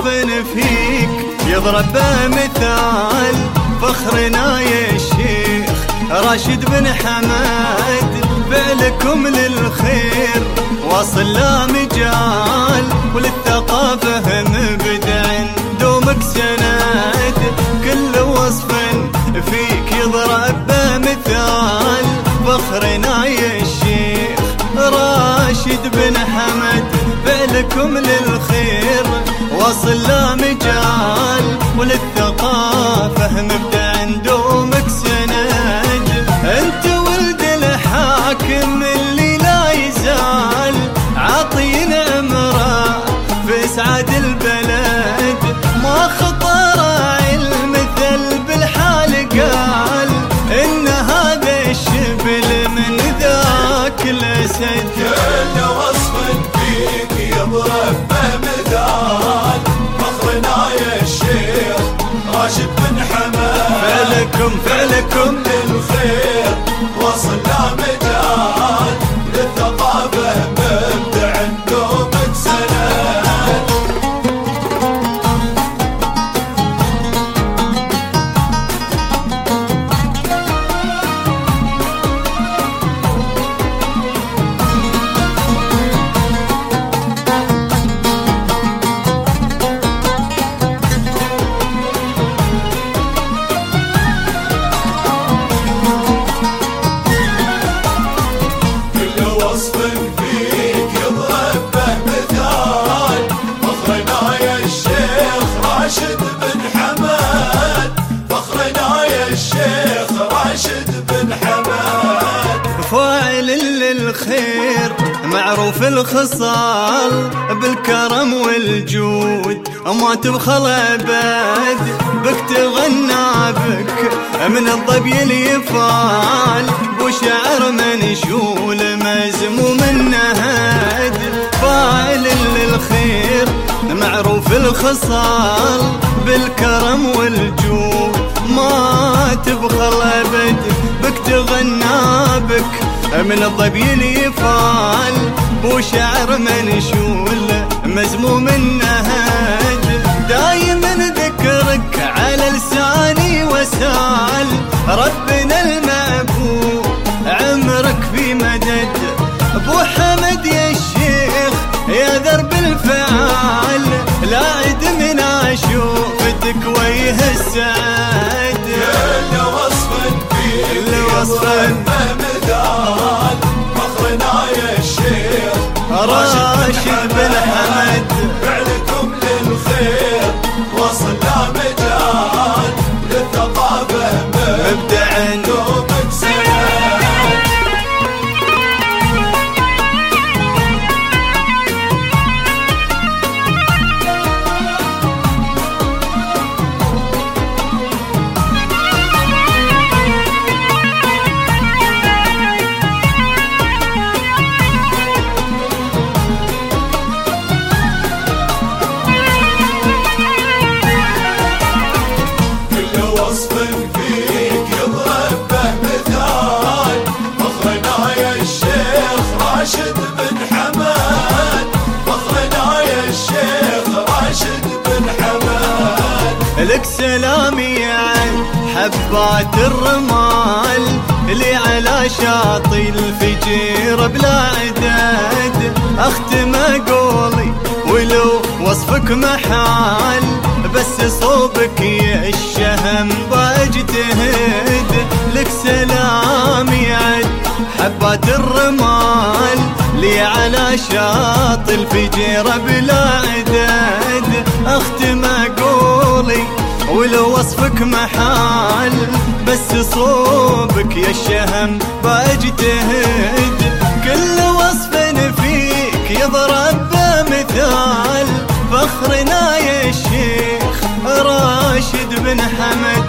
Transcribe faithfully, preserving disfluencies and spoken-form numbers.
وصف فيك يضرب بمثال فخرنا يا الشيخ راشد بن حمد. فعلكم للخير واصل لا مجال وللثقافة مبدع دومك سند. كل وصف فيك يضرب بمثال فخرنا يا الشيخ راشد بن حمد. فعلكم للخير واصل لا مجال وللثقافة مبدع دومك سند. انت ولد الحاكم اللي لا يزال عاطين عمره في اسعاد البلد. ما خطر المثل بالحال قال ان هذا الشبل من ذاك الاسد. كل وصف فيك يضرب بمثال فخرنا يا الشيخ راشد بن حمد. فعلكم فعلكم للخير وصل لا مجال للثقافة مبدع دومك سند. وصف فيك يضرب بمثال فخرنا يا الشيخ راشد بن حمد. فخرنا يا الشيخ راشد بن حمد. فاعل للخير معروف الخصال بالكرم والجود ما تبخل ابد. بك تغنى بك من الظبي اليفال وشعر منشول مزموم النهد. فاعل للخير معروف الخصال بالكرم والجود ما تبخل ابد. بك تغنى بك من الظبي اليفال وشعر منشول مزموم النهد. دايما ذكرك على لساني وسال ربنا المعبود عمرك في مدد. ابو حمد يا الشيخ يا درب الفعال لا عد من اشوفتك ويه السعد. كل وصف فيك وصف بمثال فخرنا يا الشيخ راشد بن حمد. فعلكم للخير وصل لا مجال للثقافة مبدع دومك سند. وصف فيك يضرب بمثال فخرنا يا الشيخ راشد بن حمد. فخرنا يا الشيخ راشد بن حمد. لك سلامي عن حبات الرمال اللي على شاطئ الفجير بلا عداد. اختم قولي ولو وصفك محال بس صوبك يا الشهم باجتهد. لك سلامي عد حبات الرمال لي على شاطئ الفجير بلا عداد. اختم قولي ولو وصفك محال بس صوبك يا الشهم باجتهد. كل وصف فيك يضرب بمثال فخرنا يا الشيخ راشد بن حمد.